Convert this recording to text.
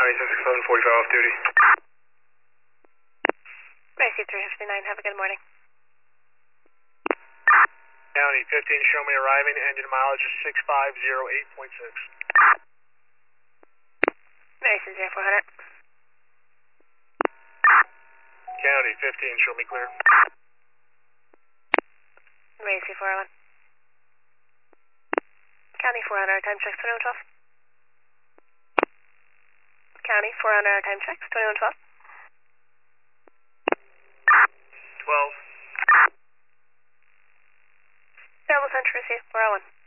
County 76745 off duty. Gracie 359, have a good morning. County 15, show me arriving, engine mileage is 6508.6. Mason 0400. County 15, show me clear. Macy 401. County 400, time checks 2112. County 400, time checks 2112. 12. Available center received 401.